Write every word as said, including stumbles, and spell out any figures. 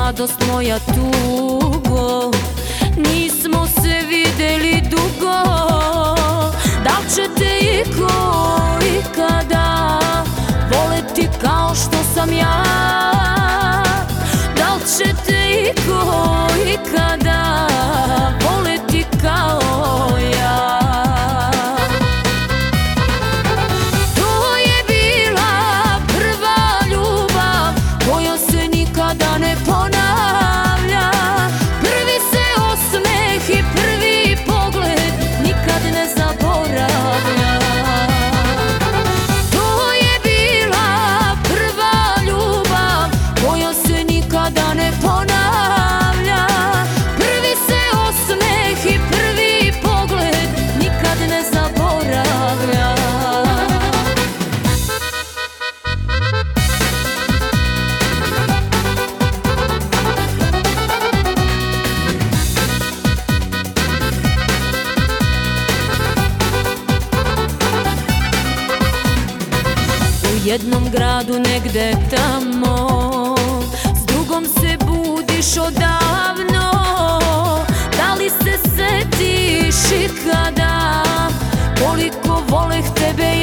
mladost moja tugo, nismo se videli dugo. Da li će te iko ikada voleti kao što sam ja? Da li će te iko ikada voleti kao ja? To je bila prva ljubav koja se nikada ne ponavlja. Prvi se osmeh i prvi pogled nikad ne zaboravlja. To je bila prva ljubav koja se nikada ne ponavlja. Prvi se osmeh i prvi pogled nikad ne zaboravlja. U jednom gradu negde tamo s drugom se budiš odavno. Da li se setiš ikada koliko voleh tebe